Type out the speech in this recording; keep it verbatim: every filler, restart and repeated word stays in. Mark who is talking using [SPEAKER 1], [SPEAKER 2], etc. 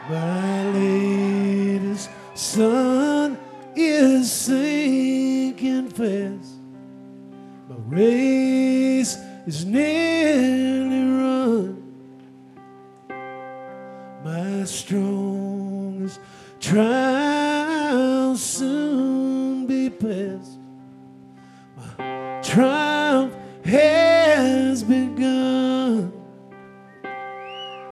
[SPEAKER 1] My latest sun is sinking fast. My race is nearly run. My strongest trial soon be past. My triumph has